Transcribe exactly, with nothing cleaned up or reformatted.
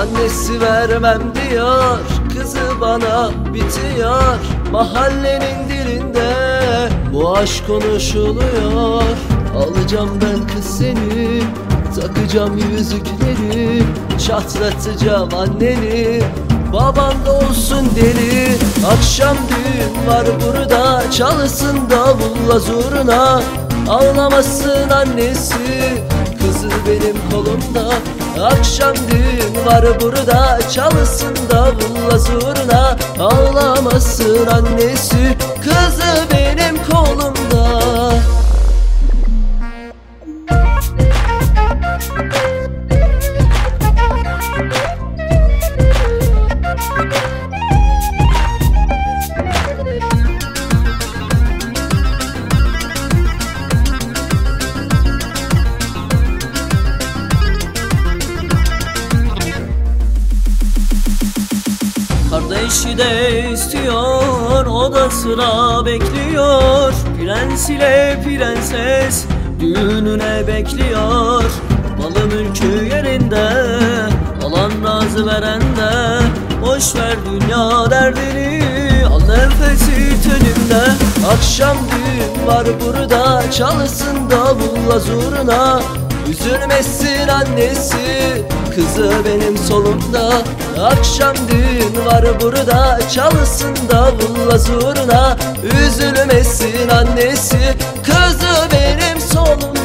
Annesi vermem diyor, kızı bana bitiyor. Mahallenin dilinde bu aşk konuşuluyor. Alacağım ben kız seni, takacağım yüzükleri, çatlatacağım anneni, baban da olsun deli. Akşam düğün var burada, çalsın davulla zurna. Ağlamasın annesi, kızı benim kolumda. Akşam düğün var burada, çalsın davulla zurna. Ağlamasın annesi, kızı benim kolumda. Kardeşi de istiyor, o da sıra bekliyor. Prens ile prenses düğününe bekliyor. Malı mülkü yerinde, alan razı veren de. Boş ver dünya derdini, al nefesi teninde. Akşam düğün var burada, çalsın davulla zurna. Üzülmesin annesi, kızı benim solumda. Akşam düğün var burada, çalsın davulla zurna. Üzülmesin annesi, kızı benim solumda.